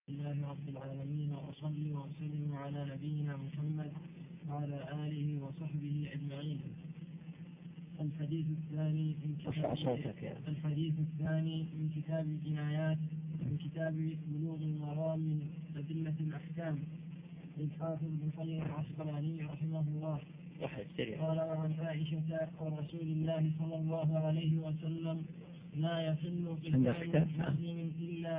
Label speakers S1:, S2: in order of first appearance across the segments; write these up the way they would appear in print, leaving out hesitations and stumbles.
S1: لله رب العالمين، وأصلي وأسلم على نبينا محمد وعلى آله وصحبه أجمعين. الحديث الثاني من كتاب الجنايات، من كتاب بلوغ المرام من أدلة الأحكام للحافظ ابن حجر العسقلاني رحمه الله. قال: وعن عائشة ورسول الله صلى الله عليه وسلم: لا يحل قتال مسلم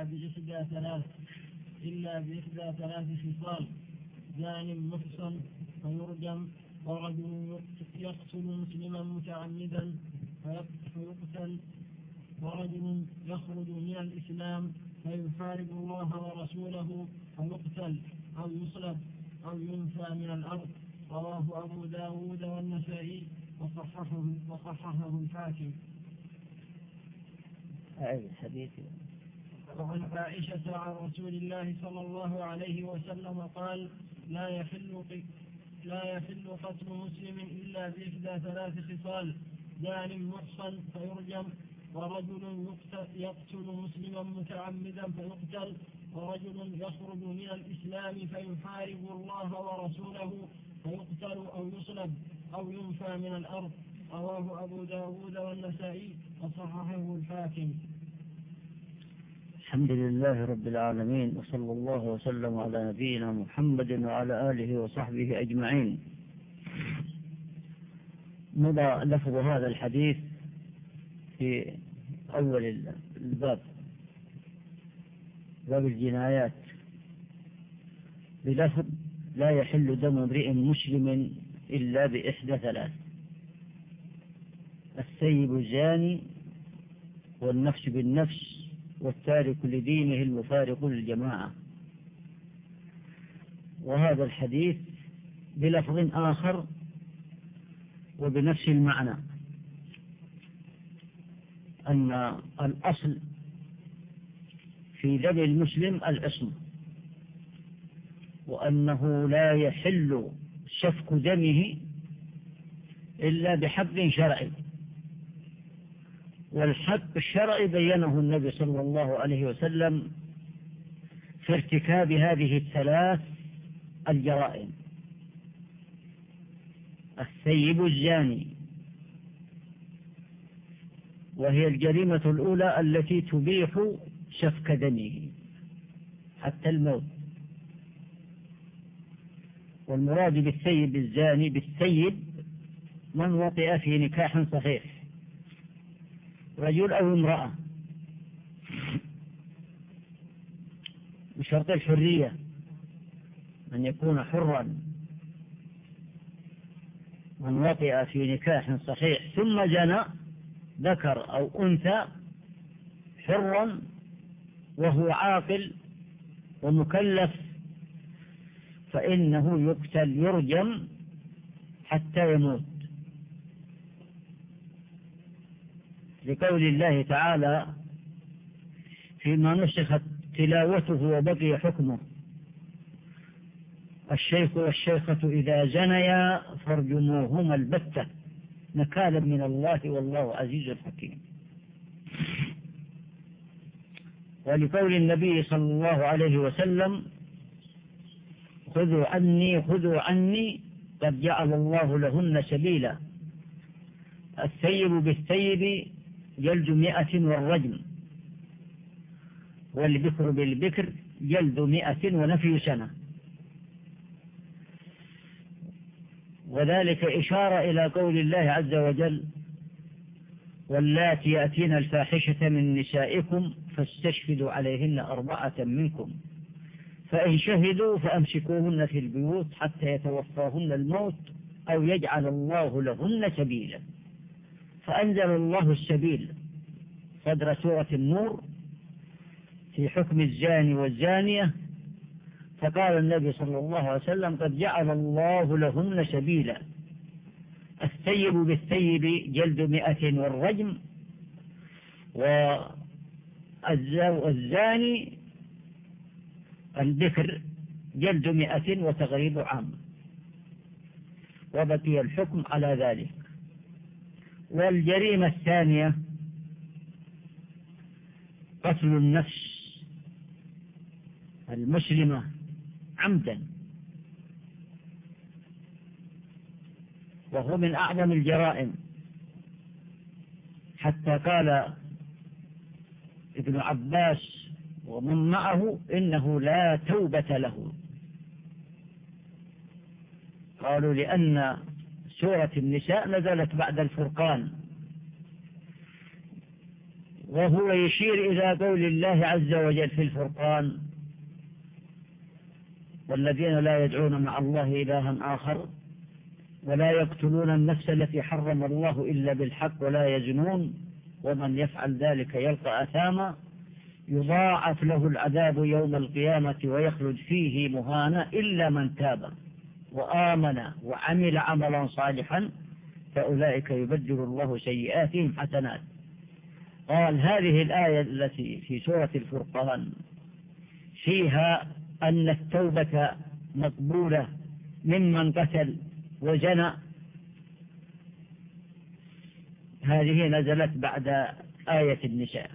S1: إلا بإحدى ثلاث خصال: زان محصن فيرجم، ورجل يقتل مسلما متعمدا فيقتل، ورجل يخرج من الإسلام فيحارب الله ورسوله فيقتل أو يصلب أو ينفى من الأرض. رواه أبو داود والنسائي وصححه الحاكم. وعن عائشة عن رسول الله صلى الله عليه وسلم قال: لا يحل قتل مسلم إلا بإحدى ثلاث خصال: زان محصن فيرجم، ورجل يقتل مسلما متعمدا فيقتل، ورجل يخرج من الإسلام فيحارب الله ورسوله فيقتل أو يصلب أو ينفى من الأرض. رواه أبو داود والنسائي وصححه الحاكم.
S2: الحمد لله رب العالمين، وصلى الله وسلم على نبينا محمد وعلى آله وصحبه أجمعين. مضى لفظ هذا الحديث في أول الباب، باب الجنايات، بلفظ: لا يحل دم امرئ مسلم إلا بإحدى ثلاث: السيب الزاني، والنفس بالنفس، والتارك لدينه المفارق للجماعة. وهذا الحديث بلفظ آخر وبنفس المعنى، أن الأصل في دم المسلم العصمة، وأنه لا يحل سفك دمه إلا بحق شرعي، والحق الشرعي بينه النبي صلى الله عليه وسلم في ارتكاب هذه الثلاث الجرائم: السيب الزاني، وهي الجريمة الأولى التي تبيح سفك دمه حتى الموت. والمراد بالسيب الزاني بالسيب من وطئ في نكاح صحيح، رجل أو امرأة، بشرط الحرية، أن يكون حرا، من وطئ في نكاح صحيح ثم جنى، ذكر أو أنثى، حرا وهو عاقل ومكلف، فإنه يقتل، يرجم حتى يموت، لقول الله تعالى فيما نسخت تلاوته وبقي حكمه: الشيخ والشيخة إذا زنيا فارجموهما البتة نكالا من الله والله عزيز حكيم. ولقول النبي صلى الله عليه وسلم: خذوا عني قد جعل الله لهن سبيلا: الثيب بالثيب جلد 100 والرجم، والبكر بالبكر جلد 100 ونفي سنة. وذلك إشارة إلى قول الله عز وجل: واللاتي يأتين الفاحشة من نسائكم فاستشهدوا عليهن 4 منكم، فإن شهدوا فأمسكوهن في البيوت حتى يتوفاهن الموت أو يجعل الله لهن سبيلا. فأنزل الله السبيل صدر سورة النور في حكم الزاني والزانية، فقال النبي صلى الله عليه وسلم: قد جعل الله لهن سبيلا: الثيب بالثيب جلد 100 والرجم، والزاني البكر جلد 100 وتغريب عام. وبقي الحكم على ذلك. والجريمة الثانية قتل النفس المسلمة عمدا، وهو من أعظم الجرائم، حتى قال ابن عباس ومن معه إنه لا توبة له. قالوا لأن سورة النساء نزلت بعد الفرقان، وهو يشير إلى قول الله عز وجل في الفرقان: والذين لا يدعون مع الله إلها آخر ولا يقتلون النفس التي حرم الله إلا بالحق ولا يزنون ومن يفعل ذلك يلقى أثاما يضاعف له العذاب يوم القيامة ويخلد فيه مهانا إلا من تاب وآمن وعمل عملا صالحا فأولئك يبدل الله سيئاتهم حسنات. قال هذه الآية التي في سورة الفرقان فيها أن التوبة مقبولة ممن قتل وزنى، هذه نزلت بعد آية النساء،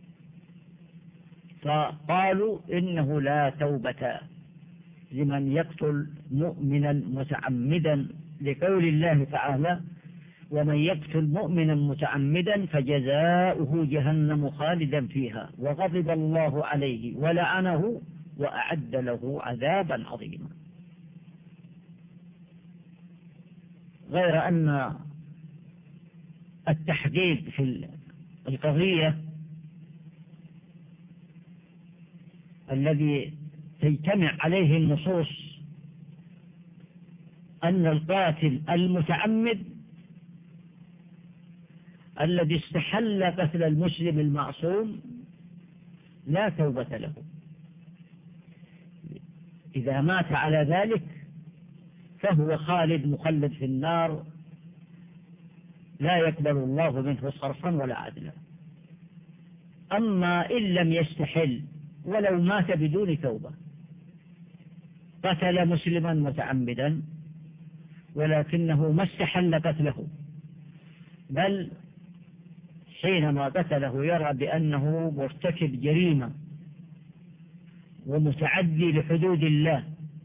S2: فقالوا إنه لا توبة لمن يقتل مؤمنا متعمدا، لقول الله تعالى: ومن يقتل مؤمنا متعمدا فجزاؤه جهنم خالدا فيها وغضب الله عليه ولعنه وأعد له عذابا عظيما. غير أن التحقيق في القضية الذي تجتمع عليه النصوص أن القاتل المتعمد الذي استحل قتل المسلم المعصوم لا توبة له، إذا مات على ذلك فهو خالد مخلد في النار لا يقبل الله منه صرفا ولا عدلا. أما إن لم يستحل ولو مات بدون توبة، قتل مسلما متعمدا ولكنه ما استحل قتله، بل حينما قتله يرى بأنه مرتكب جريمة ومتعدي لحدود الله،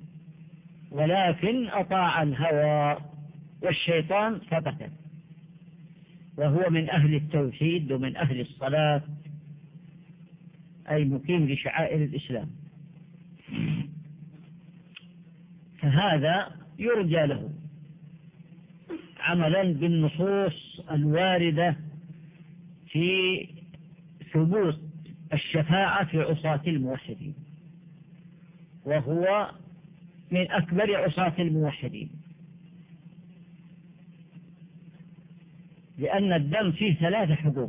S2: ولكن أطاع الهوى والشيطان فقتل، وهو من أهل التوحيد ومن أهل الصلاة، أي مقيم لشعائر الإسلام، فهذا يرجى له عملا بالنصوص الواردة في ثبوت الشفاعة في عصاة الموحدين، وهو من أكبر عصاة الموحدين، لأن الدم فيه 3 حقوق: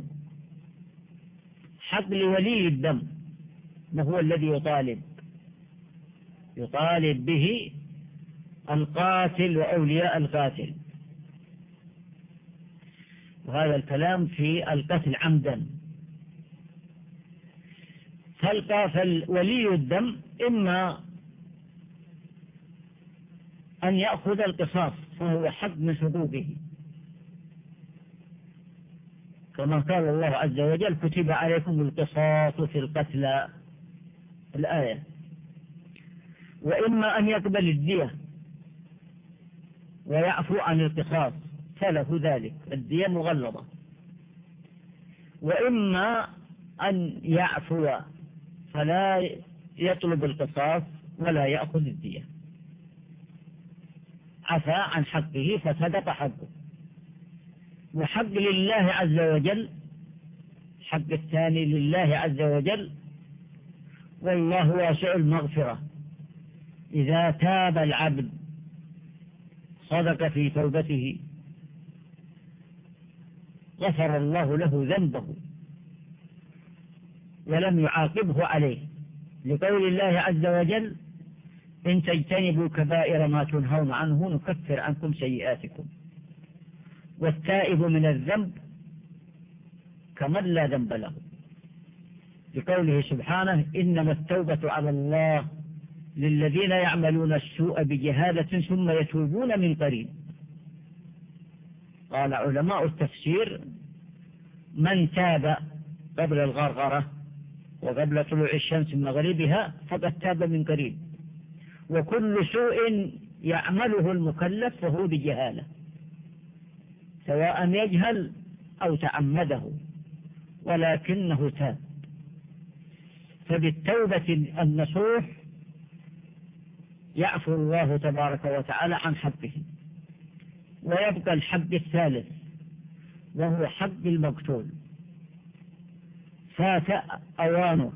S2: حق لولي الدم وهو الذي يطالب به القاتل وأولياء القاتل، وهذا الكلام في القتل عمدا. فولي الدم إما أن يأخذ القصاص فهو حق من حقوقه، كما قال الله عز وجل: كتب عليكم القصاص في القتلى، الآية. وإما أن يقبل الدية ويعفو عن القصاص فله ذلك، الدية مغلظة. وإما أن يعفو فلا يطلب القصاص ولا يأخذ الدية، عفى عن حقه فصدق حقه. وحق لله عز وجل، حق الثاني لله عز وجل، والله واسع المغفرة، إذا تاب العبد صدق في توبته غفر الله له ذنبه ولم يعاقبه عليه، لقول الله عز وجل: إن تجتنبوا كبائر ما تنهون عنه نكفر عنكم سيئاتكم. والتائب من الذنب كمن لا ذنب له، لقوله سبحانه: إنما التوبة على الله للذين يعملون السوء بجهالة ثم يتوبون من قريب. قال علماء التفسير: من تاب قبل الغرغرة وقبل طلوع الشمس من مغربها فقد تاب من قريب. وكل سوء يعمله المكلف فهو بجهالة، سواء يجهل أو تعمده، ولكنه تاب. فبالتوبة النصوح يعفو الله تبارك وتعالى عن حقه. ويبقى الحق الثالث وهو حق المقتول، فات أوانه،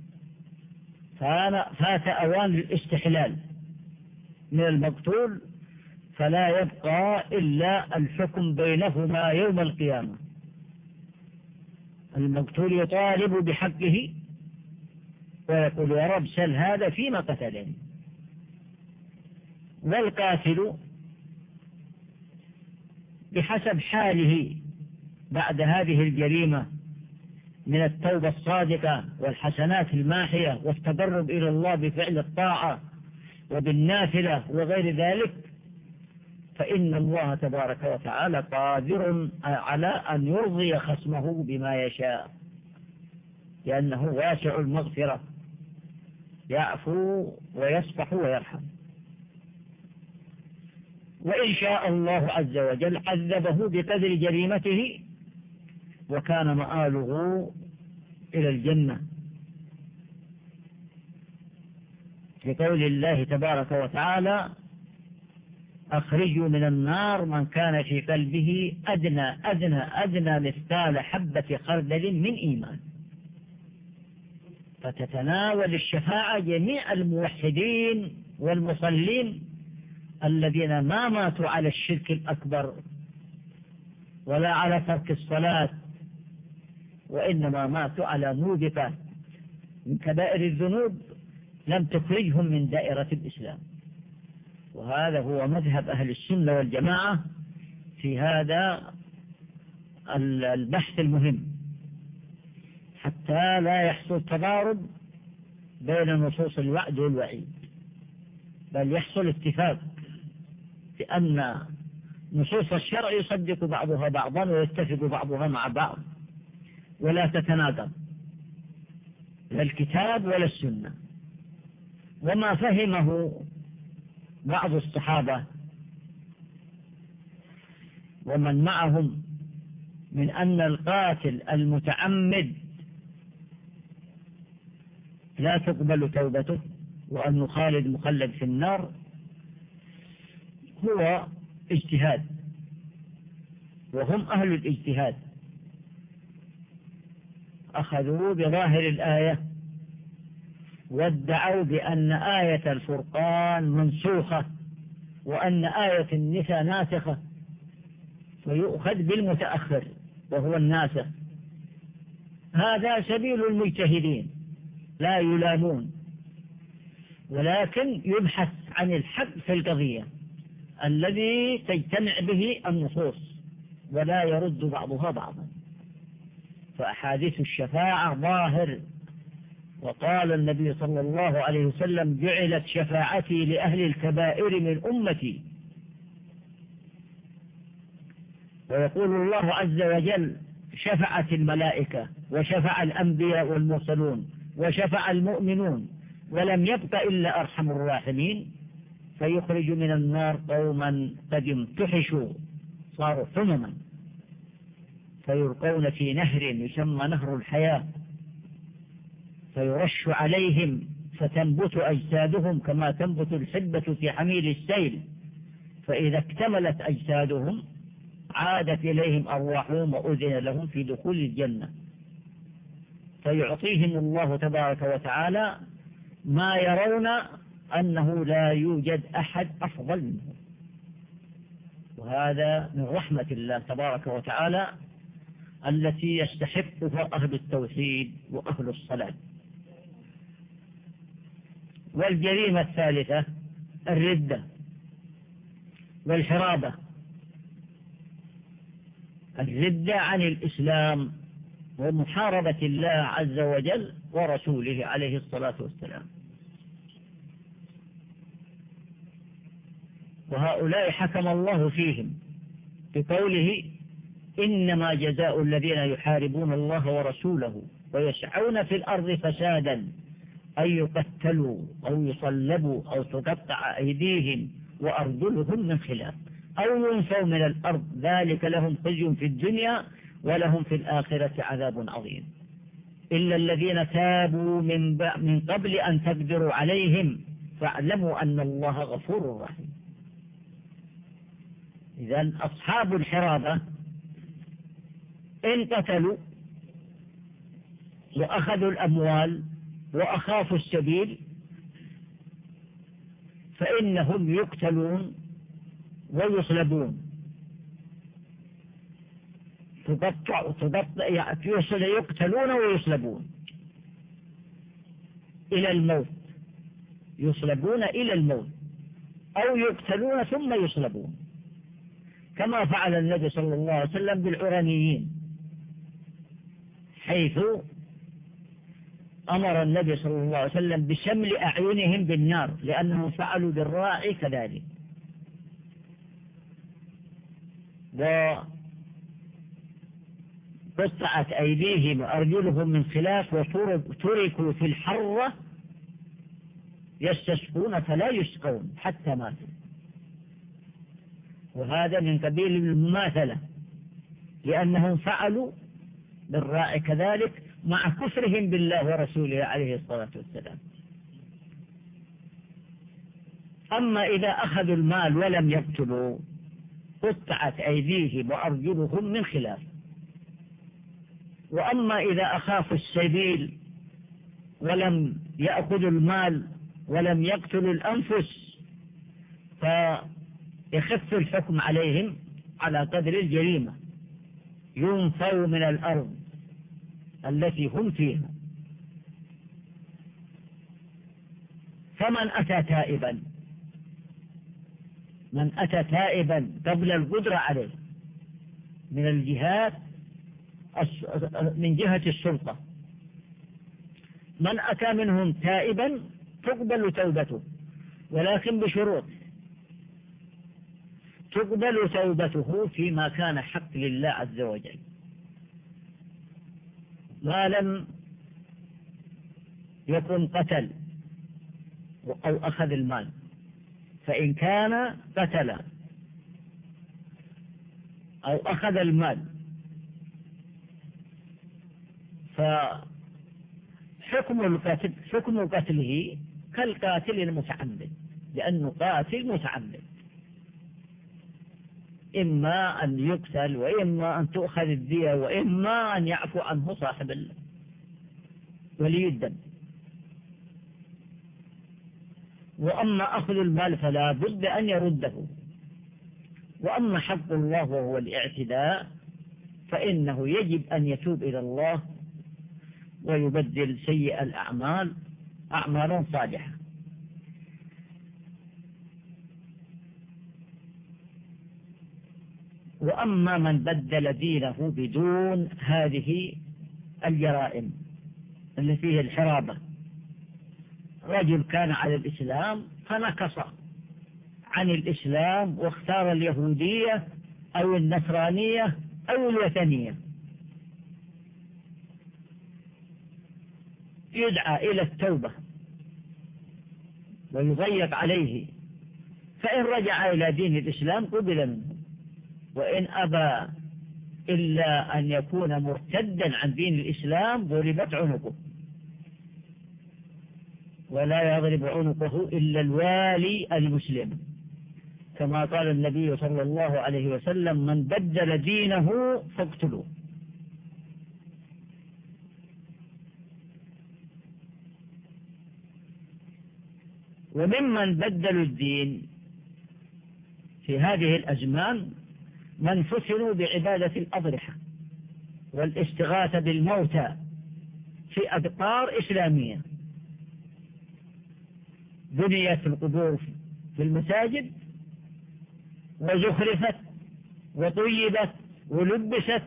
S2: فات أوان الاستحلال من المقتول، فلا يبقى إلا الحكم بينهما يوم القيامة. المقتول يطالب بحقه ويقول يا رب سل هذا فيما قتلني. والقاتل بحسب حاله بعد هذه الجريمة من التوبة الصادقة والحسنات الماحية والتقرب إلى الله بفعل الطاعة وبالنافلة وغير ذلك، فإن الله تبارك وتعالى قادر على أن يرضي خصمه بما يشاء، لأنه واسع المغفرة، يعفو ويصفح ويرحم. وإن شاء الله عز وجل عذبه بقدر جريمته، وكان مآله إلى الجنة، لقول الله تبارك وتعالى أخرجوا من النار من كان في قلبه أدنى مثقال حبة خردل من إيمان. فتتناول الشفاعة جميع الموحدين والمصلين الذين ما ماتوا على الشرك الأكبر ولا على ترك الصلاة، وإنما ماتوا على موبقة من كبائر الذنوب لم تخرجهم من دائرة الإسلام. وهذا هو مذهب أهل السنة والجماعة في هذا البحث المهم، حتى لا يحصل تضارب بين نصوص الوعد والوعيد، بل يحصل اتفاق بأن نصوص الشرع يصدق بعضها بعضا ويتفق بعضها مع بعض، ولا تتناقض لا الكتاب ولا السنة. وما فهمه بعض الصحابة ومن معهم من أن القاتل المتعمد لا تقبل توبته وأن خالد مخلد في النار هو اجتهاد، وهم أهل الاجتهاد، أخذوا بظاهر الآية وادعوا بأن آية الفرقان منسوخة وأن آية النساء ناسخة، فيؤخذ بالمتأخر وهو الناسخ. هذا سبيل المجتهدين، لا يلامون، ولكن يبحث عن الحق في القضية الذي تجتمع به النصوص ولا يرد بعضها بعضا. فأحاديث الشفاعة ظاهر، وقال النبي صلى الله عليه وسلم جعلت شفاعتي لأهل الكبائر من أمتي. ويقول الله عز وجل شفعت الملائكة وشفع الأنبياء والمرسلون وشفع المؤمنون ولم يبق إلا أرحم الراحمين، فيخرج من النار قوما قد امتحشوا صاروا حمما فيلقون في نهر يسمى نهر الحياة، فيرش عليهم فتنبت أجسادهم كما تنبت الحبة في حميل السيل، فإذا اكتملت أجسادهم عادت إليهم أرواحهم وأذن لهم في دخول الجنة، فيعطيهم الله تبارك وتعالى ما يرون أنه لا يوجد أحد أفضل منه. وهذا من رحمة الله تبارك وتعالى التي يستحقها أهل التوحيد وأهل الصلاة. والجريمة الثالثة الردة والحرابة، الردة عن الإسلام ومحاربة الله عز وجل ورسوله عليه الصلاة والسلام. وهؤلاء حكم الله فيهم بقوله إنما جزاء الذين يحاربون الله ورسوله ويسعون في الأرض فسادا أن يقتلوا أو يصلبوا أو تقطع أيديهم وأرجلهم من خلاف أو ينفوا من الأرض ذلك لهم خزي في الدنيا ولهم في الآخرة عذاب عظيم إلا الذين تابوا من قبل أن تقدروا عليهم فاعلموا أن الله غفور رحيم. إذن أصحاب الحرابة إن قتلوا وأخذوا الأموال وأخافوا السبيل فإنهم يقتلون ويصلبون، يقتلون ويصلبون إلى الموت، يصلبون إلى الموت أو يقتلون ثم يصلبون، كما فعل النبي صلى الله عليه وسلم بالعرانيين، حيث أمر النبي صلى الله عليه وسلم بشمل أعينهم بالنار لأنهم فعلوا بالراعي كذلك. وقطعت أيديهم وأرجلهم من خلاف وتركوا في الحرة يستسقون فلا يسقون حتى ماتوا، وهذا من قبيل المماثلة لأنهم فعلوا بالراعي كذلك مع كفرهم بالله ورسوله عليه الصلاة والسلام. أما إذا أخذوا المال ولم يقتلوا قطعت أيديهم وأرجلهم من خلاف. وأما إذا أخافوا السبيل ولم يأخذوا المال ولم يقتلوا الأنفس فيخف الحكم عليهم على قدر الجريمة، ينفوا من الأرض التي هم فيها. فمن أتى تائبا، من أتى تائبا قبل القدرة عليه من الجهات من جهة السلطة، من أتى منهم تائبا تقبل توبته، ولكن بشروط، تقبل توبته فيما كان حق لله عز وجل، ما لم يكن قتل أو أخذ المال. فإن كان قتل أو أخذ المال فحكم قتله كالقاتل المتعمد، لأنه قاتل متعمد، إما أن يقتل وإما أن تؤخذ الدية وإما أن يعفو عنه صاحب ولي الدم. وأما أخذ المال فلا بد أن يرده. وأما حق الله وهو الاعتداء فإنه يجب أن يتوب إلى الله ويبدل سيئ الأعمال أعمالا صالحة. وأما من بدل دينه بدون هذه الجرائم التي هي الحرابة، رجل كان على الإسلام فنكص عن الإسلام واختار اليهودية أو النصرانية أو الوثنية، يدعى إلى التوبة ويضيق عليه، فإن رجع إلى دين الإسلام قبل منه، وإن أبى إلا أن يكون مرتدا عن دين الإسلام ضربت عنقه، ولا يضرب عنقه إلا الوالي المسلم، كما قال النبي صلى الله عليه وسلم: من بدل دينه فاقتلوه. وممن بدلوا الدين في هذه الأزمان من فتنوا بعبادة الأضرحة والاستغاثة بالموتى في أقطار إسلامية، بنيت القبور في المساجد وزخرفت وطيبت ولبست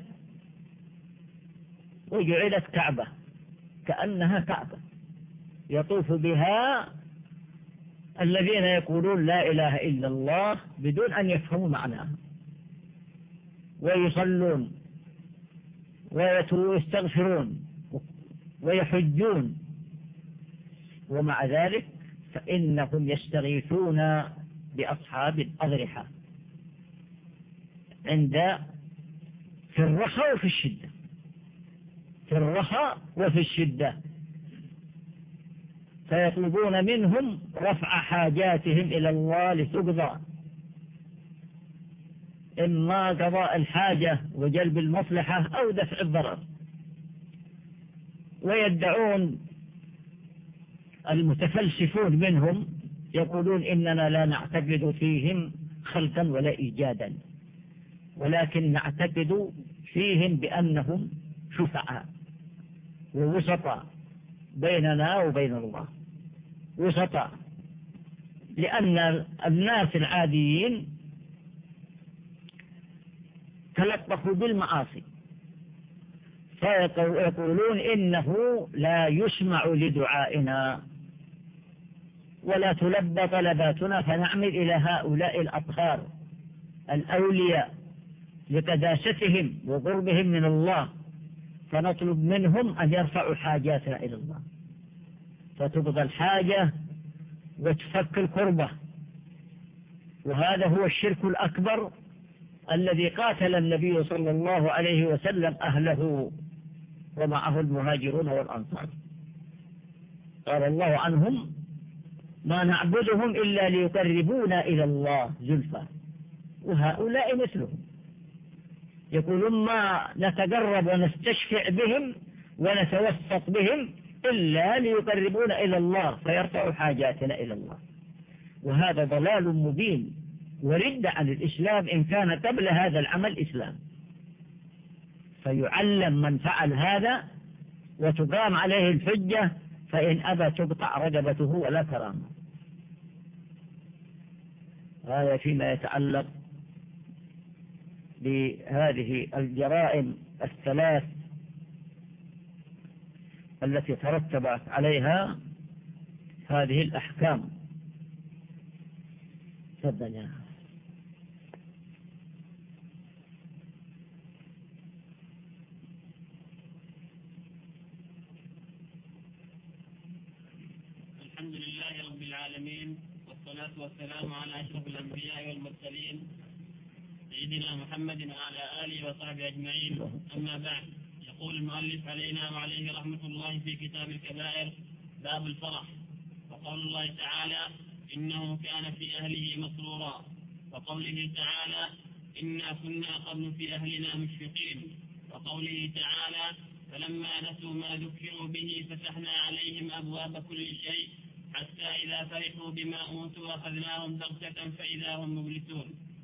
S2: وجعلت كعبة كأنها كعبة يطوف بها الذين يقولون لا إله إلا الله بدون أن يفهموا معناها، ويصلون ويستغفرون ويحجون، ومع ذلك فإنهم يستغيثون بأصحاب الأضرحة في الرخاء وفي الشدة، في الرخاء وفي الشدة، فيطلبون منهم رفع حاجاتهم إلى الله لتقضى، إما قضاء الحاجة وجلب المصلحة أو دفع الضرر. ويدعون المتفلسفون منهم، يقولون إننا لا نعتقد فيهم خلقا ولا إيجادا، ولكن نعتقد فيهم بأنهم شفعاء ووسطاء بيننا وبين الله، وسطاء، لأن الناس العاديين تلطفوا بالمعاصي، فيقولون إنه لا يسمع لدعائنا ولا تلبى طلباتنا، فنعمل إلى هؤلاء الأطهار الأولياء لقداستهم وقربهم من الله، فنطلب منهم أن يرفعوا حاجاتنا إلى الله، فتقضى الحاجة وتفك الكربة. وهذا هو الشرك الأكبر الذي قاتل النبي صلى الله عليه وسلم أهله ومعه المهاجرون والأنصار. قال الله عنهم: ما نعبدهم إلا ليقربونا إلى الله زلفى. وهؤلاء مثلهم يقولون: ما نتقرب ونستشفع بهم ونتوسط بهم إلا ليقربونا إلى الله فيرفع حاجاتنا إلى الله. وهذا ضلال مبين ورد عن الإسلام إن كان قبل هذا العمل إسلام، فيعلم من فعل هذا وتقام عليه الحجة، فإن أبى تقطع رقبته ولا كرامة. هذا فيما يتعلق بهذه الجرائم الثلاث التي ترتبت عليها هذه الأحكام. تفضل يا
S1: الحمد لله رب العالمين، والصلاة والسلام على أشرف الأنبياء والمرسلين سيدنا محمد وعلى آله وصحبه أجمعين. أما بعد، يقول المؤلف علينا وعليه رحمة الله في كتاب الكبائر باب الفرح، وقول الله تعالى: إنه كان في أهله مسرورا، وقوله تعالى: إنا كنا قبل في أهلنا مشفقين، وقوله تعالى: فلما نسوا ما ذكروا به فتحنا عليهم أبواب كل شيء حتى إذا فرحوا بما أوتوا أخذناهم بغتة فإذا هم مبلسون.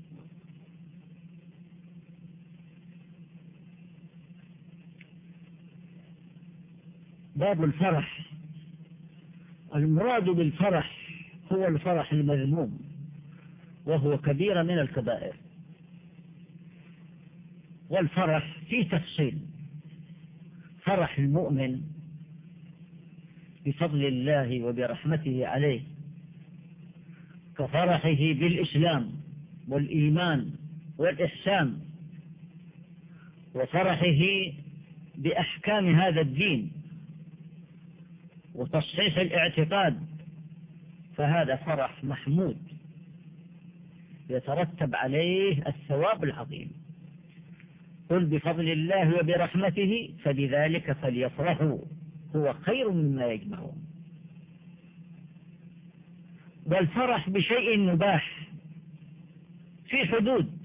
S2: باب الفرح. المراد بالفرح هو الفرح المذموم، وهو كبيرة من الكبائر. والفرح فيه تفصيل: فرح المؤمن بفضل الله وبرحمته عليه، كفرحه بالإسلام والإيمان والإحسان، وفرحه بأحكام هذا الدين وتصحيح الاعتقاد، فهذا فرح محمود يترتب عليه الثواب العظيم. قل بفضل الله وبرحمته فبذلك فليفرحوا هو خير مما يجمعون. والفرح بشيء مباح في حدود،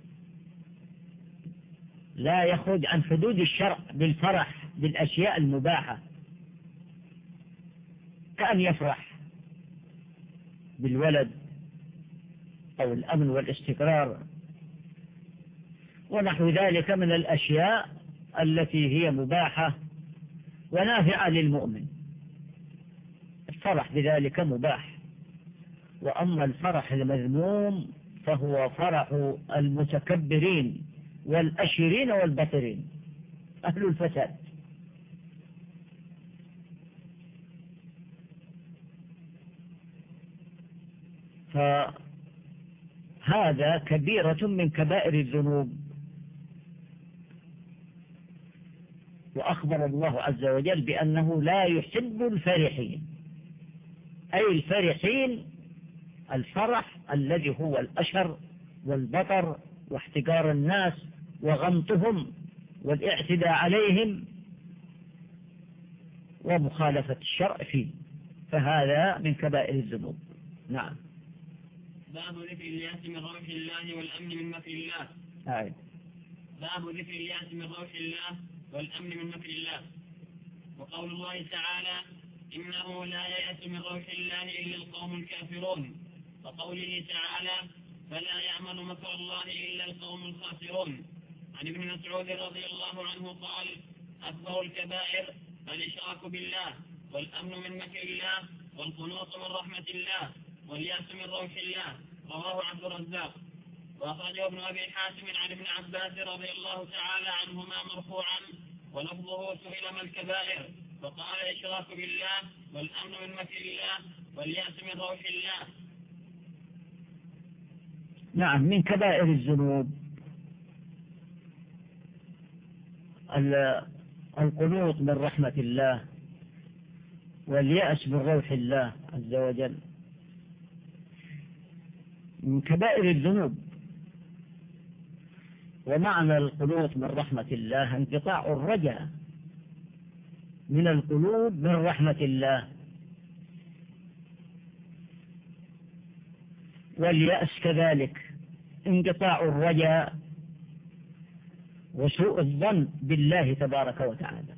S2: لا يخرج عن حدود الشرع بالفرح بالأشياء المباحة، كأن يفرح بالولد أو الأمن والاستقرار ونحو ذلك من الأشياء التي هي مباحة ونافعة للمؤمن، الفرح بذلك مباح. وأما الفرح المذموم فهو فرح المتكبرين والأشرين والبطرين، أهل الفساد. فهذا كبيرة من كبائر الذنوب، وأخبر الله عز وجل بأنه لا يحب الفرحين، أي الفرحين الفرح الذي هو الأشر والبطر واحتقار الناس وغمطهم والاعتداء عليهم ومخالفة الشرع فيه، فهذا من كبائر الذنوب. نعم.
S1: باب ذكر اليأس من روح الله والأمن من مكر الله. باب ذكر اليأس من روح الله والأمن من مكر الله. وقول الله تعالى: إنه لا يأس من روح الله إلا القوم الكافرون. وقوله تعالى: فلا يأمن مكر الله إلا القوم الخاسرون. عن ابن مسعود رضي الله عنه قال: أكبر الكبائر الإشراك بالله، والأمن من مكر الله، والقنوط من رحمة الله، واليأس من روح الله. رواه عبد الرزاق. وأخرجه ابن أبي حاتم عن ابن عباس رضي الله تعالى عنهما مرفوعا، ولفظه: سئل ما الكبائر؟ فقال: الإشراك بالله، والأمن من مكر الله، واليأس من روح الله.
S2: نعم، من كبائر الذنوب القنوط من رحمة الله، واليأس من روح الله عز وجل. من كبائر الذنوب. ومعنى القنوط من رحمة الله انقطاع الرجاء من القلوب من رحمة الله، واليأس كذلك انقطاع الرجاء وسوء الظن بالله تبارك وتعالى.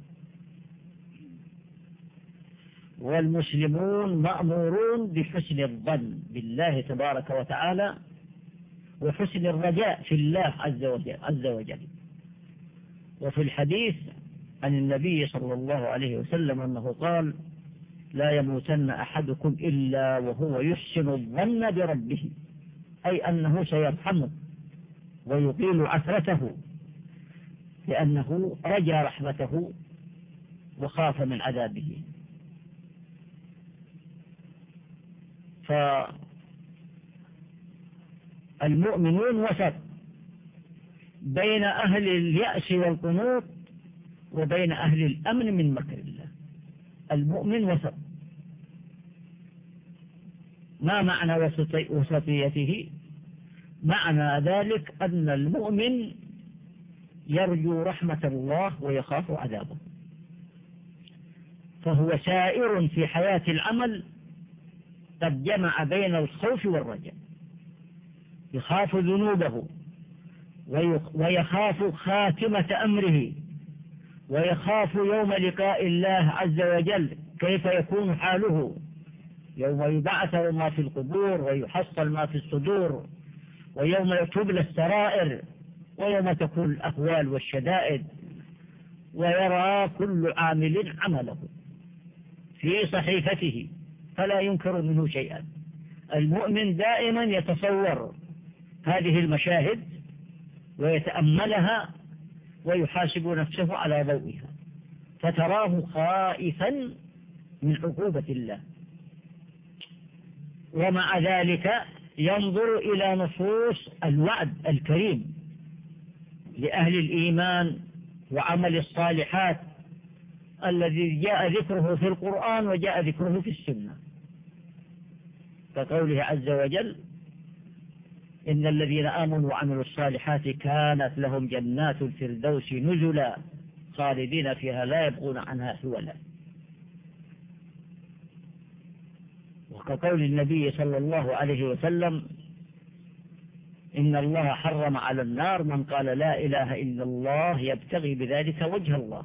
S2: والمسلمون مأمورون بحسن الظن بالله تبارك وتعالى وحسن الرجاء في الله عز وجل. وفي الحديث عن النبي صلى الله عليه وسلم أنه قال: لا يموتن أحدكم إلا وهو يحسن الظن بربه، أي أنه سيرحمه ويطيل عثرته، لأنه رجى رحمته وخاف من عذابه. فالمؤمنون وسط بين أهل اليأس والقنوط وبين أهل الأمن من مكر الله. المؤمن وسط. ما معنى وسطيته؟ معنى ذلك أن المؤمن يرجو رحمة الله ويخاف عذابه، فهو سائر في حياة العمل قد جمع بين الخوف والرجاء، يخاف ذنوبه ويخاف خاتمة أمره، ويخاف يوم لقاء الله عز وجل كيف يكون حاله يوم يبعث ما في القبور ويحصل ما في الصدور، ويوم تبلى السرائر، ويوم تكون الأهوال والشدائد، ويرى كل عامل عمله في صحيفته فلا ينكر منه شيئا. المؤمن دائما يتصور هذه المشاهد ويتأملها ويحاسب نفسه على ضوئها، فتراه خائفا من عقوبة الله، ومع ذلك ينظر إلى نصوص الوعد الكريم لأهل الإيمان وعمل الصالحات الذي جاء ذكره في القرآن وجاء ذكره في السنة، كقوله عز وجل: إن الذين آمنوا وعملوا الصالحات كانت لهم جنات الفردوس نزلا خالدين فيها لا يبغون عنها حولا. وكقول النبي صلى الله عليه وسلم: إن الله حرم على النار من قال لا إله إلا الله يبتغي بذلك وجه الله،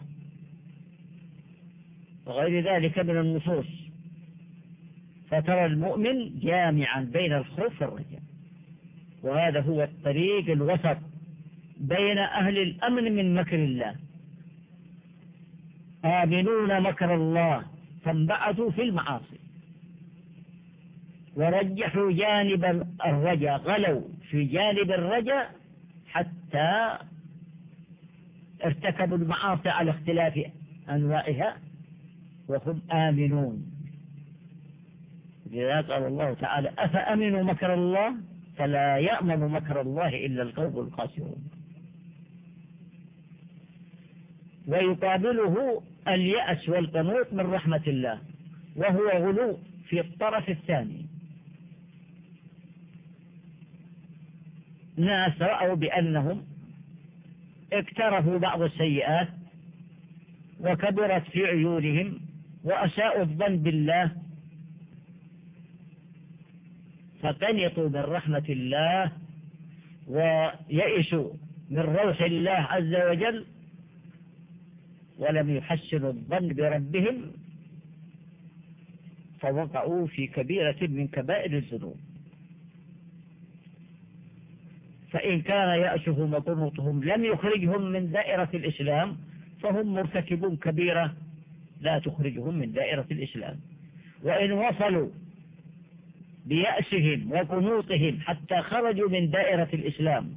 S2: وغير ذلك من النصوص. فترى المؤمن جامعا بين الخوف والرجاء، وهذا هو الطريق الوسط بين أهل الأمن من مكر الله. آمنون مكر الله فانبعثوا في المعاصي ورجحوا جانب الرجاء، غلوا في جانب الرجاء حتى ارتكبوا المعاصي على اختلاف أنواعها وهم آمنون. لذلك قال الله تعالى: أفأمنوا مكر الله فلا يأمن مكر الله إلا القوم الخاسرون. ويقابله اليأس والقنوط من رحمة الله، وهو غلو في الطرف الثاني. ناس رأوا بأنهم اقترفوا بعض السيئات وكبرت في عيونهم وأساءوا الظن بالله، فقنطوا من رحمة الله ويئسوا من روح الله عز وجل، ولم يحسنوا الظن بربهم، فوقعوا في كبيرة من كبائر الذنوب. فإن كان يأسهم وقنوطهم لم يخرجهم من دائرة الإسلام، فهم مرتكبون كبيرة لا تخرجهم من دائرة الإسلام. وإن وصلوا بيأسهم وقنوطهم حتى خرجوا من دائرة الإسلام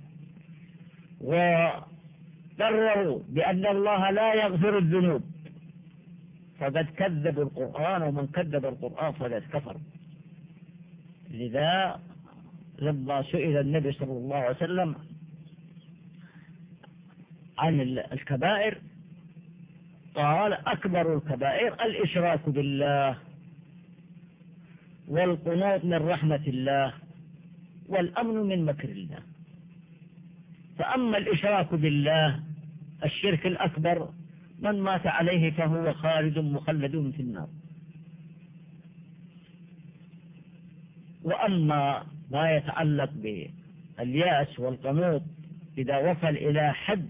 S2: وقرروا بأن الله لا يغفر الذنوب، فقد كذبوا القرآن، ومن كذب القرآن فقد كفر. لذا لما سئل النبي صلى الله عليه وسلم عن الكبائر قال: أكبر الكبائر الإشراك بالله، والقنوط من رحمة الله، والأمن من مكر الله. فأما الإشراك بالله الشرك الأكبر من مات عليه فهو خالد مخلد في النار. وأما ما يتعلق باليأس والقنوط إذا وصل إلى حد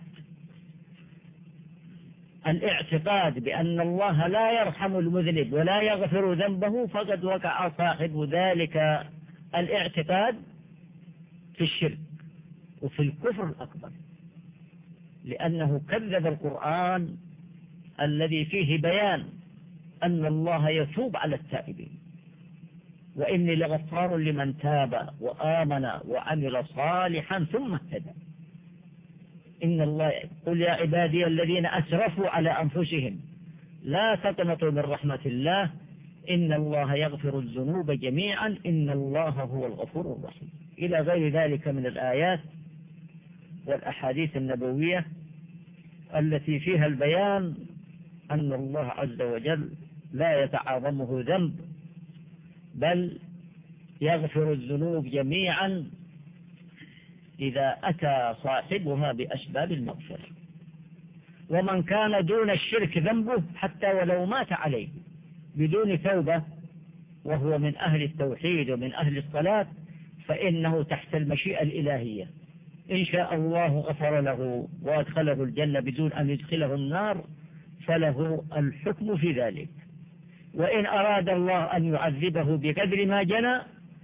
S2: الاعتقاد بأن الله لا يرحم المذنب ولا يغفر ذنبه، فقد وقع صاحب ذلك الاعتقاد في الشرك وفي الكفر الأكبر، لأنه كذب القرآن الذي فيه بيان أن الله يتوب على التائبين، وإني لغفار لمن تاب وآمن وعمل صالحا ثم اهتدى. إن الله قل يا عبادي الذين أسرفوا على أنفسهم لا تقنطوا من رحمة الله إن الله يغفر الذنوب جميعا إن الله هو الغفور الرحيم، إلى غير ذلك من الآيات والأحاديث النبوية التي فيها البيان أن الله عز وجل لا يتعاظمه ذنب، بل يغفر الذنوب جميعا إذا أتى صاحبها بأسباب المغفرة. ومن كان دون الشرك ذنبه حتى ولو مات عليه بدون توبة وهو من أهل التوحيد ومن أهل الصلاة، فإنه تحت المشيئة الإلهية، إن شاء الله غفر له وأدخله الجنة بدون أن يدخله النار، فله الحكم في ذلك. وإن أراد الله أن يعذبه بقدر ما جنى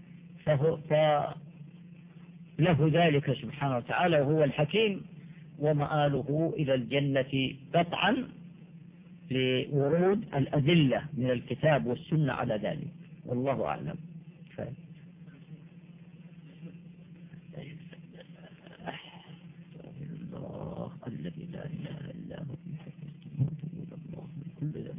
S2: فله ذلك سبحانه وتعالى، وهو الحكيم، ومآله إلى الجنة قطعا لورود الأدلة من الكتاب والسنة على ذلك، والله أعلم. الله الذي لا إله إلا هو كل ذنب.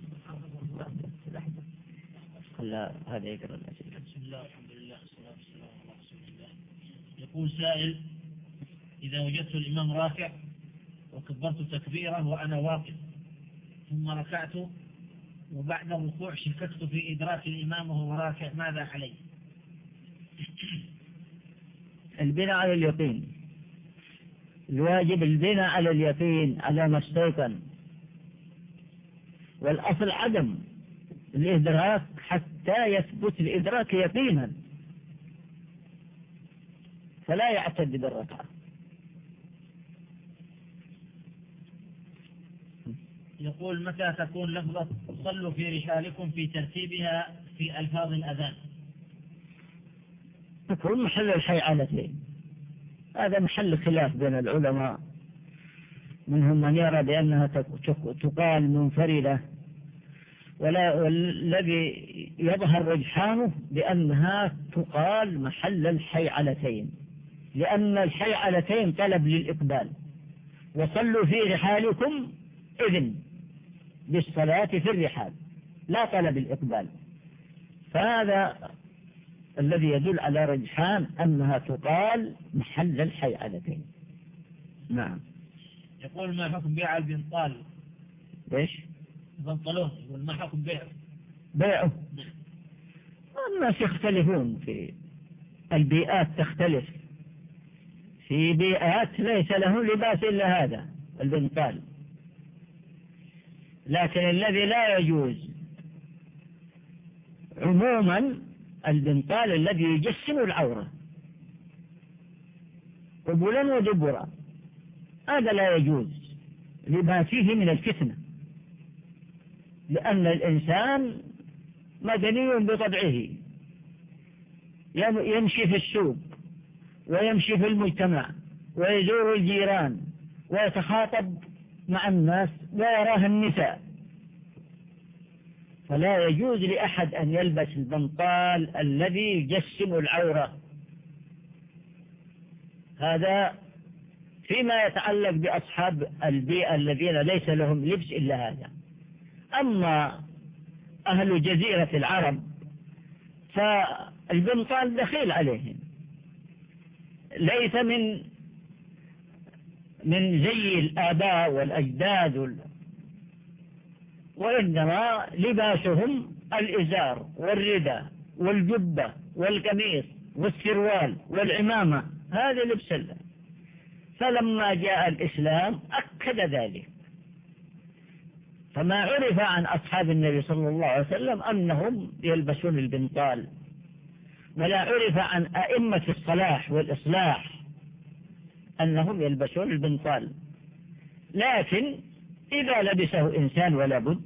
S2: لا هذا يقرأ الأسئلة.
S1: بسم الله والحمد لله والصلاة والسلام على رسول الله. يقول سائل: إذا وجدت الإمام راكع وكبرت تكبيرة وأنا واقف ثم ركعت وبعد الركوع شككت في إدراك الإمام وهو راكع، ماذا علي؟
S2: البناء على اليقين، الواجب البناء على اليقين على ما استيقن، والأصل عدم الإدراك حتى يثبت الإدراك يقينا، فلا يعتد بالركعة.
S1: يقول: متى تكون لفظة صلوا في رحالكم في ترتيبها في ألفاظ الأذان؟
S2: تكون محل الحيعلتين، هذا محل خلاف بين العلماء، منهم من يرى بأنها تقال منفردة، والذي يظهر رجحانه بأنها تقال محل الحيعلتين، لأن الحيعلتين طلب للإقبال، وصلوا في رحالكم إذن بالصلاة في الرحال لا طلب الإقبال، فهذا الذي يدل على رجحان أنها تقال محل الحيعلتين. نعم.
S1: يقول: ما حكم بيع البنطال
S2: ليش؟
S1: البنطلون يقول ما حكم
S2: بيعه. الناس يختلفون، في البيئات تختلف، في بيئات ليس لهم لباس إلا هذا البنطال، لكن الذي لا يجوز عموما البنطال الذي يجسم العورة قبلا ودبرا، هذا لا يجوز لما فيه من الفتنة، لأن الإنسان مدني بطبعه، يمشي في السوق ويمشي في المجتمع ويزور الجيران ويتخاطب مع الناس ويراه النساء، فلا يجوز لأحد أن يلبس البنطال الذي يجسم العورة. هذا فيما يتعلق بأصحاب البيئة الذين ليس لهم لبس إلا هذا. أما أهل جزيرة العرب فالبنطال دخيل عليهم، ليس من زي الآباء والأجداد، وإنما لباسهم الإزار والرداء والجبة والقميص والسروال والعمامة، هذا لبس الله. فلما جاء الإسلام أكد ذلك، فما عرف عن أصحاب النبي صلى الله عليه وسلم أنهم يلبسون البنطال، ولا عرف عن أئمة الصلاح والإصلاح أنهم يلبسون البنطال. لكن إذا لبسه إنسان ولا بد،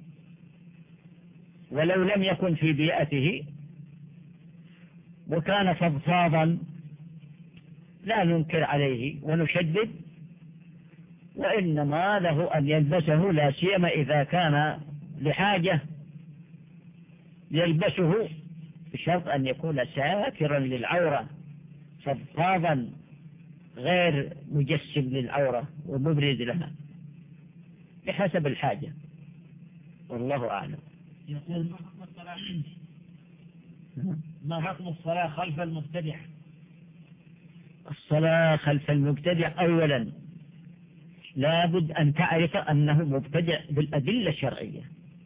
S2: ولو لم يكن في بيئته وكان فضفاضا لا ننكر عليه ونشدد، وإنما له أن يلبسه، لا سيما إذا كان لحاجة يلبسه بشرط أن يكون ساترا للعورة فضفاضا غير مجسم للعورة ومبرز لها بحسب الحاجة، والله أعلم.
S1: يقول ما حكم الصلاة خلف المبتدع؟
S2: الصلاة خلف المبتدع أولا لابد أن تعرف أنه مبتدع بالأدلة الشرعية،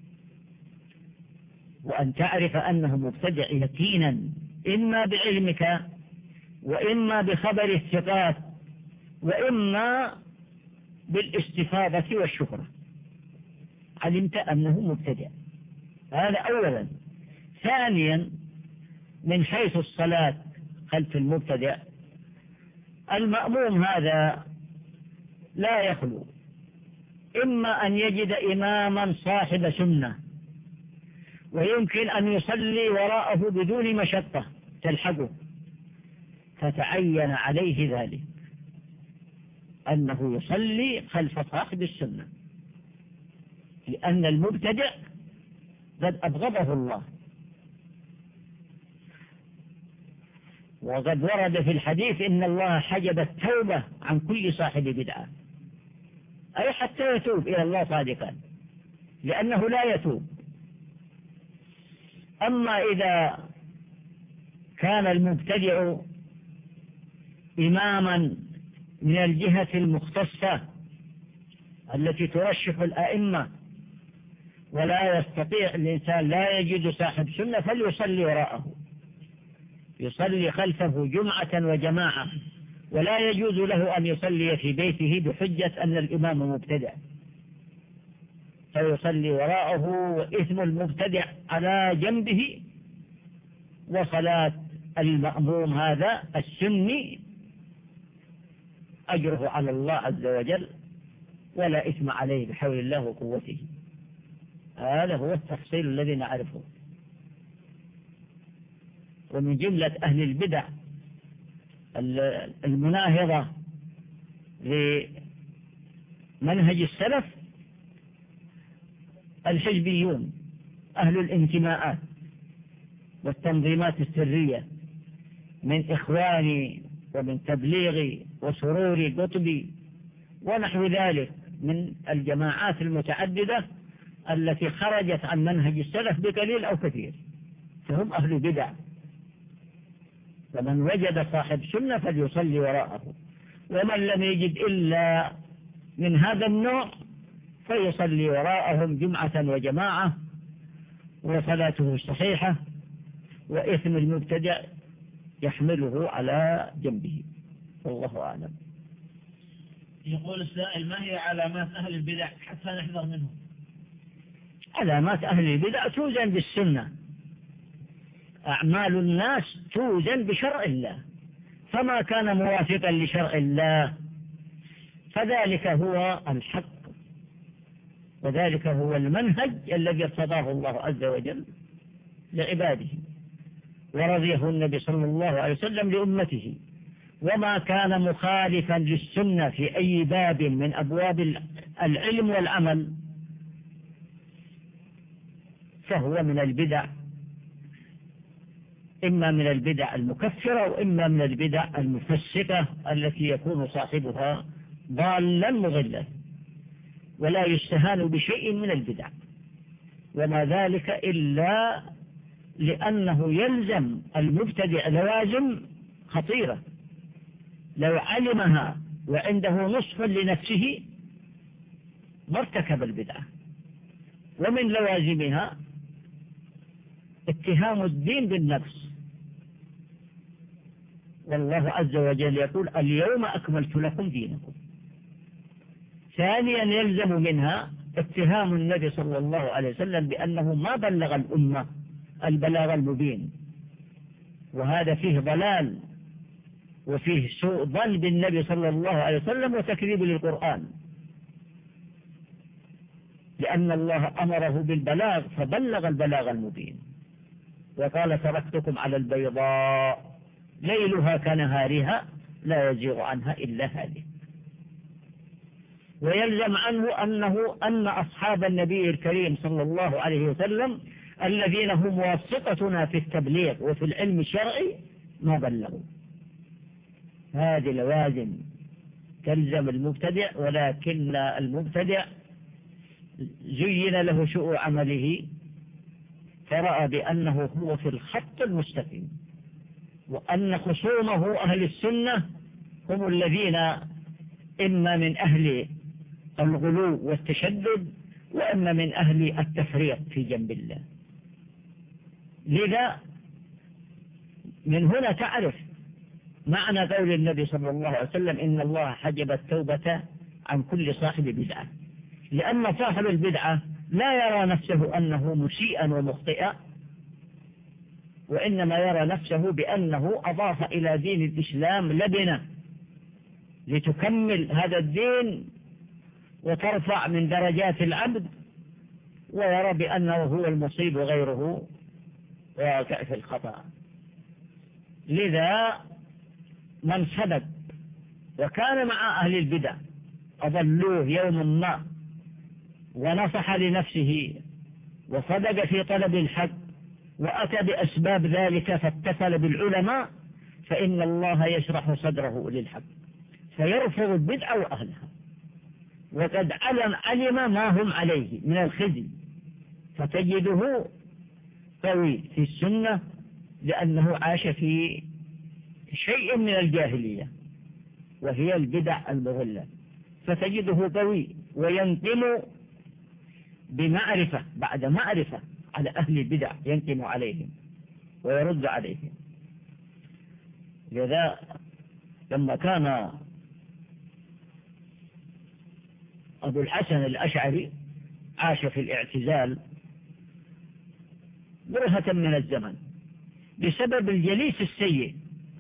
S2: وأن تعرف أنه مبتدع يقينا، إما بعلمك وإما بخبر الثقات وإما بالاستفاضة والشهرة، علمت أنه مبتدع، هذا أولا. ثانيا من حيث الصلاة خلف المبتدع، المأموم هذا لا يخلو إما أن يجد إماما صاحب سنة ويمكن أن يصلي وراءه بدون مشقة تلحقه، فتعين عليه ذلك أنه يصلي خلف صاحب السنة، لأن المبتدع قد أبغضه الله. وقد ورد في الحديث إن الله حجب التوبة عن كل صاحب بدعة، أي حتى يتوب إلى الله صادقا، لأنه لا يتوب. أما إذا كان المبتدع إماما من الجهة المختصة التي ترشح الأئمة ولا يستطيع الإنسان، لا يجد صاحب سنة، فليصلي وراءه، يصلي خلفه جمعة وجماعة، ولا يجوز له أن يصلي في بيته بحجة أن الإمام مبتدع، فيصلي وراءه وإثم المبتدع على جنبه، وصلاة المأموم هذا السني أجره على الله عز وجل ولا إثم عليه بحول الله وقوته. هذا هو التفصيل الذي نعرفه. ومن جملة أهل البدع المناهضة لمنهج السلف الحزبيون، أهل الانتماءات والتنظيمات السرية من إخواني ومن تبليغي وسروري قطبي ونحو ذلك من الجماعات المتعددة التي خرجت عن منهج السلف بقليل أو كثير، فهم أهل بدع. فمن وجد صاحب سنة فليصلي وراءه، ومن لم يجد إلا من هذا النوع فيصلي وراءهم جمعة وجماعة وصلاته صحيحة، وإثم المبتدع يحمله على جنبه. والله أعلم.
S1: يقول السائل: ما هي علامات أهل البدع حتى نحذر منهم؟
S2: علامات أهل البدع توزن بالسنة، أعمال الناس توزن بشرع الله، فما كان موافقا لشرع الله فذلك هو الحق، وذلك هو المنهج الذي ارتضاه الله عز وجل لعباده ورضيه النبي صلى الله عليه وسلم لأمته. وما كان مخالفا للسنة في أي باب من أبواب العلم والعمل فهو من البدع، إما من البدع المكفرة وإما من البدع المفسقة التي يكون صاحبها ضالا مضلا، ولا يستهان بشيء من البدع، وما ذلك إلا لأنه يلزم المبتدع لوازم خطيرة لو علمها وعنده نصح لنفسه ما ارتكب البدعة. ومن لوازمها اتهام الدين بالنفس، والله عز وجل يقول: اليوم أكملت لكم دينكم. ثانيا يلزم منها اتهام النبي صلى الله عليه وسلم بأنه ما بلغ الأمة البلاغ المبين، وهذا فيه ضلال وفيه سوء ظن بالنبي صلى الله عليه وسلم وتكذيب للقرآن، لأن الله أمره بالبلاغ فبلغ البلاغ المبين، وقال: تركتكم على البيضاء ليلها كنهارها لا يزيغ عنها إلا هالك. ويلزم عنه أن أصحاب النبي الكريم صلى الله عليه وسلم الذين هم واسطتنا في التبليغ وفي العلم الشرعي ما بلغوا. هذه لوازم تلزم المبتدع، ولكن المبتدع زين له سوء عمله فرأى بأنه هو في الخط المستقيم، وأن خصومه أهل السنة هم الذين إما من أهل الغلو والتشدد وإما من أهل التفريط في جنب الله. لذا من هنا تعرف معنى قول النبي صلى الله عليه وسلم: إن الله حجب التوبة عن كل صاحب بدعة، لأن صاحب البدعة لا يرى نفسه أنه مسيئا ومخطئا، وإنما يرى نفسه بأنه أضاف إلى دين الإسلام لبنة لتكمل هذا الدين وترفع من درجات العبد، ويرى بأنه هو المصيب وغيره واقع في الخطأ. لذا من صدق وكان مع أهل البدع أضلوه يوم ما ونصح لنفسه وصدق في طلب الحق وأتى بأسباب ذلك فاتصل بالعلماء، فإن الله يشرح صدره للحق فيرفض البدع وأهلها، وقد علم ما هم عليه من الخزي، فتجده قوي في السنة لأنه عاش في شيء من الجاهلية وهي البدع المضلة، فتجده قوي وينقم بمعرفة بعد معرفة على أهل البدع، ينقم عليهم ويرد عليهم. لذا لما كان أبو الحسن الأشعري عاش في الاعتزال برهة من الزمن بسبب الجليس السيء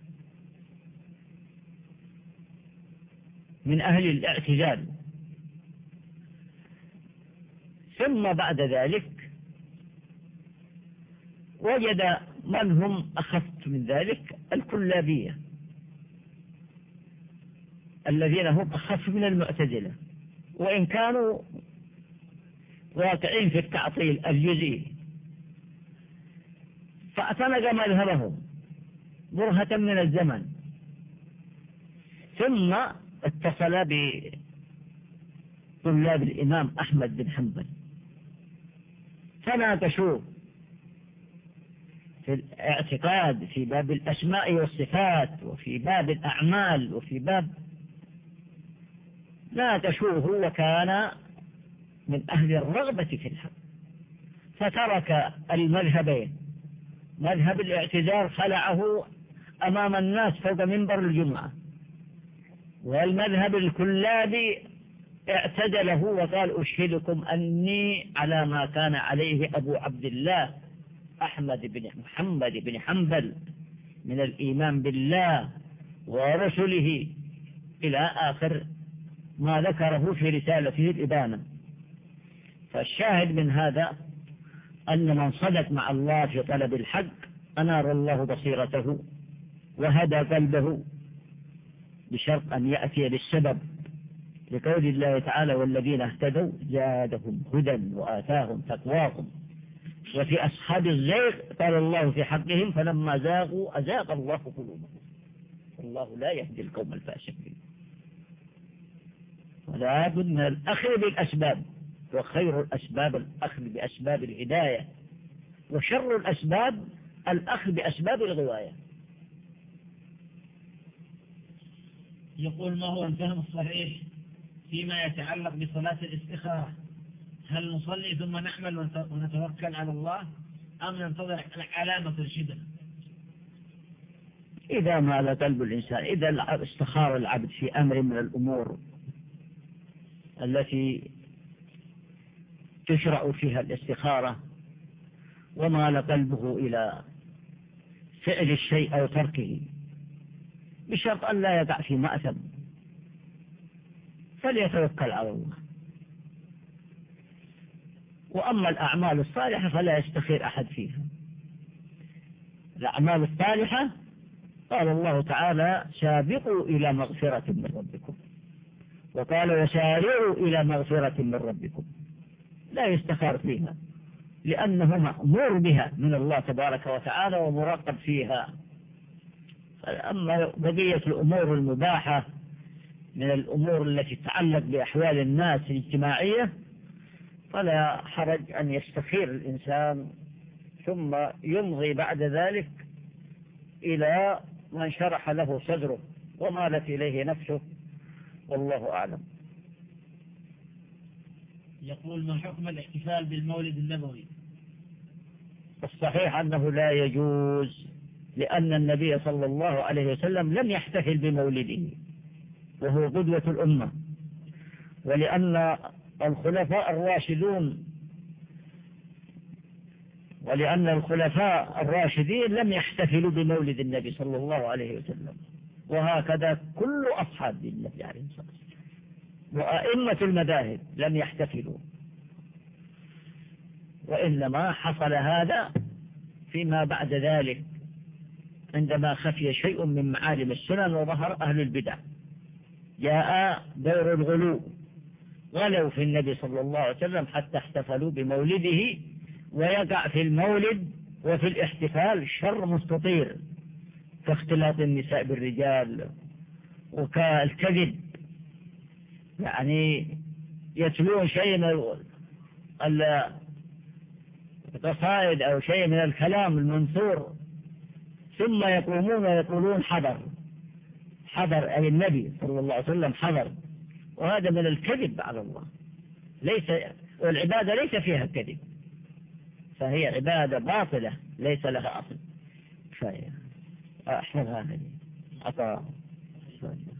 S2: من أهل الاعتزال، ثم بعد ذلك وجد من هم أخف من ذلك الكلابية الذين هم أخف من المعتزلة، وإن كانوا واقعين في التعطيل الجزئي، فاعتنق مذهبهم برهة من الزمن، ثم اتصل بطلاب الإمام أحمد بن حنبل فناقشوه في الاعتقاد في باب الأسماء والصفات وفي باب الأعمال وفي باب ناقشوه، وكان من أهل الرغبة في الحق، فترك المذهبين، مذهب الاعتذار خلعه أمام الناس فوق منبر الجمعة، والمذهب الكلابي اعتدله وقال أشهدكم أني على ما كان عليه أبو عبد الله أحمد بن محمد بن حنبل من الإيمان بالله ورسله إلى آخر ما ذكره في رسالته الإبانة. فالشاهد من هذا أن من صدق مع الله في طلب الحق أنار الله بصيرته وهدى قلبه، بشرط أن يأتي بالسبب، لقول الله تعالى والذين اهتدوا زادهم هدى وآتاهم تقواهم. وفي أصحاب الزيغ قال الله في حقهم فلما زاغوا أزاغ الله قلوبهم والله لا يهدي القوم الفاسقين. ولا بد من الأخذ بالأسباب، وخير الأسباب الأخذ بأسباب الهداية، وشر الأسباب الأخذ بأسباب الغواية.
S1: يقول ما هو الفهم الصحيح فيما يتعلق بصلاة الاستخارة؟ هل نصلي ثم نحمل ونتوكل على الله أم ننتظر علامة ترشدنا؟
S2: إذا مال قلب الإنسان، إذا استخار العبد في أمر من الأمور التي تشرع فيها الاستخارة ومال قلبه إلى فعل الشيء أو تركه بشرط أن لا يقع في مأثم فليتوكل على الله. وأما الأعمال الصالحة فلا يستخير أحد فيها. الأعمال الصالحة قال الله تعالى سابقوا إلى مغفرة من ربكم، وقال وسارعوا إلى مغفرة من ربكم، لا يستخار فيها لأنه مأمور بها من الله تبارك وتعالى ومراقب فيها. أما بقية الأمور المباحة من الأمور التي تتعلق بأحوال الناس الاجتماعية فلا حرج أن يستخير الإنسان ثم يمضي بعد ذلك إلى من شرح له صدره ومالت إليه نفسه، والله أعلم.
S1: يقول ما حكم الاحتفال بالمولد النبوي؟
S2: الصحيح أنه لا يجوز، لأن النبي صلى الله عليه وسلم لم يحتفل بمولده وهو قدوة الأمة، ولأن الخلفاء الراشدين لم يحتفلوا بمولد النبي صلى الله عليه وسلم، وهكذا كل أصحاب النبي عليه الصلاة والسلام وأئمة المذاهب لم يحتفلوا، وإنما حصل هذا فيما بعد ذلك عندما خفي شيء من معالم السنن وظهر أهل البدع، جاء دور الغلو، غلوا في النبي صلى الله عليه وسلم حتى احتفلوا بمولده، ويقع في المولد وفي الاحتفال شر مستطير كاختلاط النساء بالرجال وكالكذب، يعني يتلون شيء من القصائد أو شيء من الكلام المنثور ثم يقومون ويقولون حضر أي النبي صلى الله عليه وسلم حضر، وهذا من الكذب على الله، والعبادة ليس فيها كذب، فهي عبادة باطلة ليس لها أصل. أحسن هذا